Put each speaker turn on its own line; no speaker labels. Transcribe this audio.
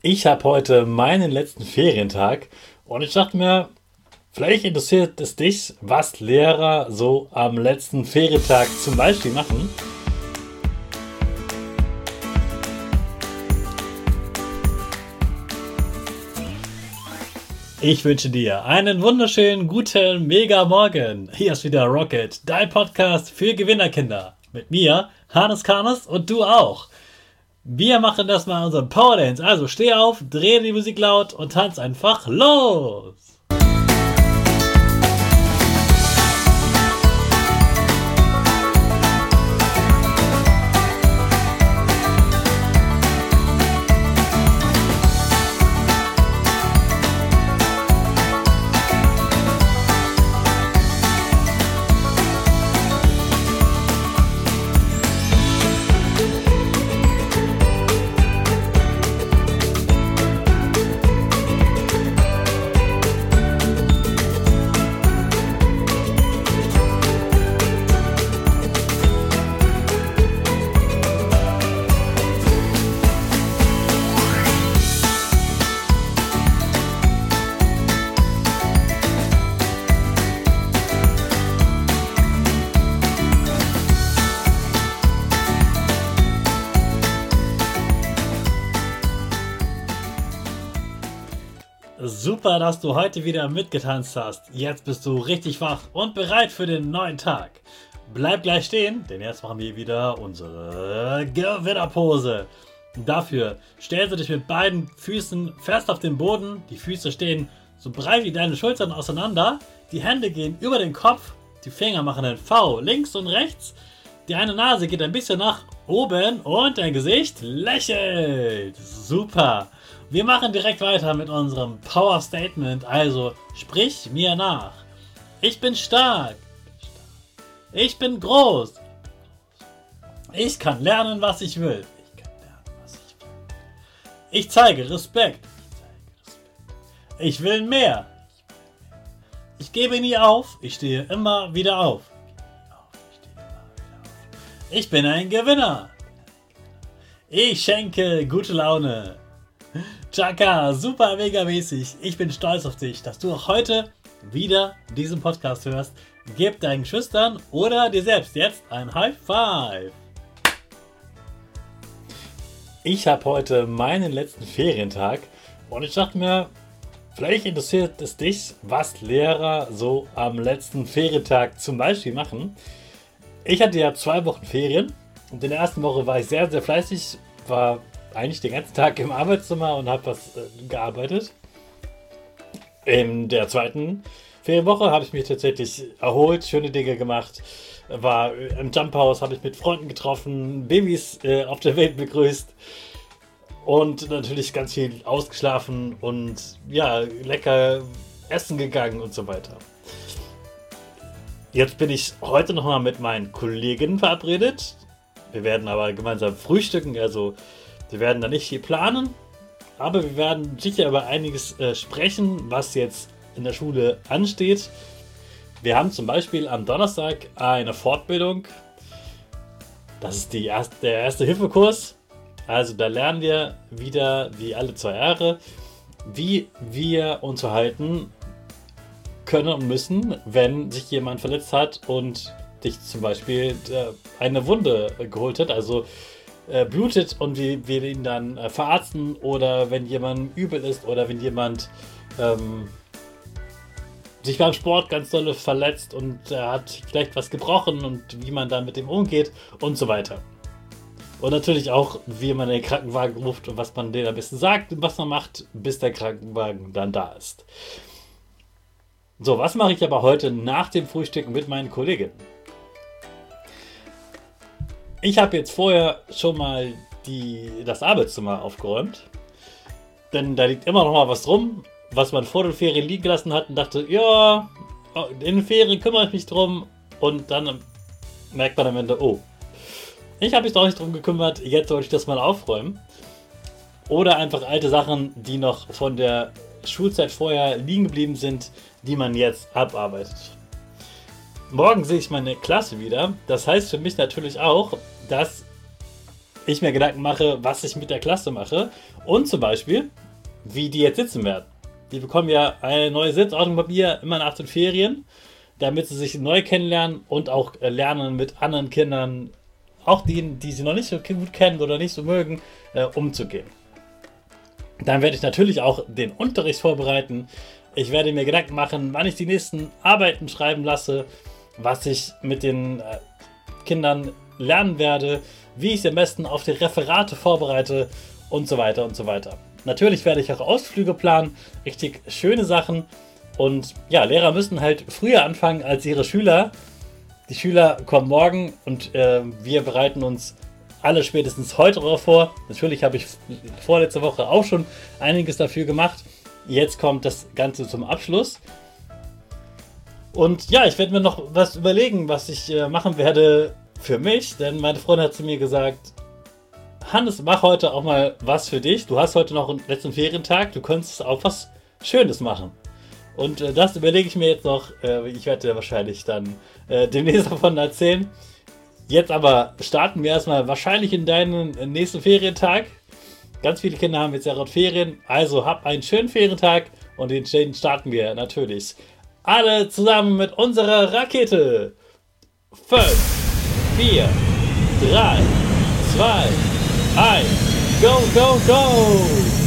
Ich habe heute meinen letzten Ferientag und ich dachte mir, vielleicht interessiert es dich, was Lehrer so am letzten Ferientag zum Beispiel machen. Ich wünsche dir einen wunderschönen, guten, mega Morgen. Hier ist wieder Rocket, dein Podcast für Gewinnerkinder. Mit mir, Hannes Karnes und du auch. Wir machen das mal unseren Power Dance. Also steh auf, dreh die Musik laut und tanz einfach los. Super, dass du heute wieder mitgetanzt hast. Jetzt bist du richtig wach und bereit für den neuen Tag. Bleib gleich stehen, denn jetzt machen wir wieder unsere Gewinnerpose. Dafür stellst du dich mit beiden Füßen fest auf den Boden. Die Füße stehen so breit wie deine Schultern auseinander. Die Hände gehen über den Kopf. Die Finger machen ein V links und rechts. Die eine Nase geht ein bisschen nach oben und dein Gesicht lächelt. Super. Wir machen direkt weiter mit unserem Power Statement, also sprich mir nach. Ich bin stark. Ich bin groß. Ich kann lernen, was ich will. Ich zeige Respekt. Ich will mehr. Ich gebe nie auf. Ich stehe immer wieder auf. Ich bin ein Gewinner. Ich schenke gute Laune. Chaka, super mega mäßig. Ich bin stolz auf dich, dass du auch heute wieder diesen Podcast hörst. Gib deinen Geschwistern oder dir selbst jetzt ein High Five. Ich habe heute meinen letzten Ferientag und ich dachte mir, vielleicht interessiert es dich, was Lehrer so am letzten Ferientag zum Beispiel machen. Ich hatte ja 2 Wochen Ferien und in der ersten Woche war ich sehr, sehr fleißig, war eigentlich den ganzen Tag im Arbeitszimmer und habe was gearbeitet. In der zweiten Ferienwoche habe ich mich tatsächlich erholt, schöne Dinge gemacht, war im Jumphouse, habe ich mit Freunden getroffen, Babys auf der Welt begrüßt und natürlich ganz viel ausgeschlafen und ja, lecker essen gegangen und so weiter. Jetzt bin ich heute nochmal mit meinen Kolleginnen verabredet. Wir werden aber gemeinsam frühstücken, also wir werden da nicht viel planen, aber wir werden sicher über einiges sprechen, was jetzt in der Schule ansteht. Wir haben zum Beispiel am Donnerstag eine Fortbildung. Das ist der Erste-Hilfe-Kurs. Also da lernen wir wieder, wie alle 2 Jahre, wie wir uns verhalten können und müssen, wenn sich jemand verletzt hat und dich zum Beispiel eine Wunde geholt hat, also blutet und wie wir ihn dann verarzten oder wenn jemand übel ist oder wenn jemand sich beim Sport ganz doll verletzt und er hat vielleicht was gebrochen und wie man dann mit dem umgeht und so weiter. Und natürlich auch, wie man den Krankenwagen ruft und was man denen am besten sagt und was man macht, bis der Krankenwagen dann da ist. So, was mache ich aber heute nach dem Frühstück mit meinen Kolleginnen? Ich habe jetzt vorher schon mal das Arbeitszimmer aufgeräumt, denn da liegt immer noch mal was rum, was man vor den Ferien liegen gelassen hat und dachte, ja, in den Ferien kümmere ich mich drum und dann merkt man am Ende, oh, ich habe mich doch nicht drum gekümmert, jetzt sollte ich das mal aufräumen. Oder einfach alte Sachen, die noch von der Schulzeit vorher liegen geblieben sind, die man jetzt abarbeitet. Morgen sehe ich meine Klasse wieder. Das heißt für mich natürlich auch, dass ich mir Gedanken mache, was ich mit der Klasse mache und zum Beispiel, wie die jetzt sitzen werden. Die bekommen ja eine neue Sitzordnung bei mir immer nach den Ferien, damit sie sich neu kennenlernen und auch lernen mit anderen Kindern, auch die sie noch nicht so gut kennen oder nicht so mögen, umzugehen. Dann werde ich natürlich auch den Unterricht vorbereiten. Ich werde mir Gedanken machen, wann ich die nächsten Arbeiten schreiben lasse, was ich mit den Kindern lernen werde, wie ich sie am besten auf die Referate vorbereite und so weiter und so weiter. Natürlich werde ich auch Ausflüge planen, richtig schöne Sachen. Und ja, Lehrer müssen halt früher anfangen als ihre Schüler. Die Schüler kommen morgen und wir bereiten uns alle spätestens heute darauf vor. Natürlich habe ich vorletzte Woche auch schon einiges dafür gemacht. Jetzt kommt das Ganze zum Abschluss. Und ja, ich werde mir noch was überlegen, was ich machen werde für mich. Denn meine Freundin hat zu mir gesagt, Hannes, mach heute auch mal was für dich. Du hast heute noch einen letzten Ferientag. Du könntest auch was Schönes machen. Und das überlege ich mir jetzt noch. Ich werde dir wahrscheinlich dann demnächst davon erzählen. Jetzt aber starten wir erstmal wahrscheinlich in deinen nächsten Ferientag. Ganz viele Kinder haben jetzt ja Ferien. Also hab einen schönen Ferientag und den starten wir natürlich alle zusammen mit unserer Rakete. 5, 4, 3, 2, 1, go, go, go!